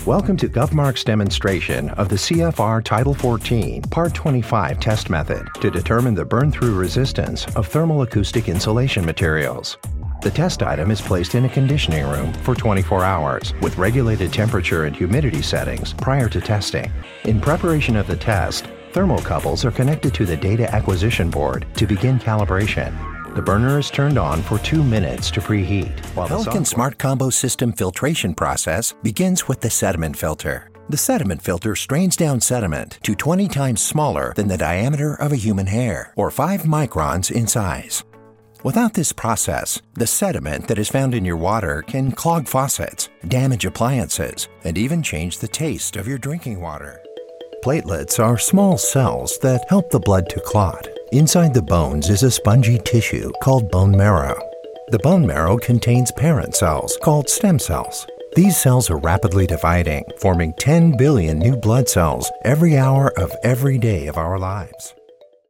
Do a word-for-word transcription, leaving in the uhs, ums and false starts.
Welcome to GovMark's demonstration of the C F R Title fourteen, Part twenty-five test method to determine the burn-through resistance of thermal-acoustic insulation materials. The test item is placed in a conditioning room for twenty-four hours with regulated temperature and humidity settings prior to testing. In preparation of the test, thermocouples are connected to the data acquisition board to begin calibration. The burner is turned on for two minutes to preheat. While the Pelican Smart Combo System filtration process begins with the sediment filter. The sediment filter strains down sediment to twenty times smaller than the diameter of a human hair, or five microns in size. Without this process, the sediment that is found in your water can clog faucets, damage appliances, and even change the taste of your drinking water. Platelets are small cells that help the blood to clot. Inside the bones is a spongy tissue called bone marrow. The bone marrow contains parent cells called stem cells. These cells are rapidly dividing, forming ten billion new blood cells every hour of every day of our lives.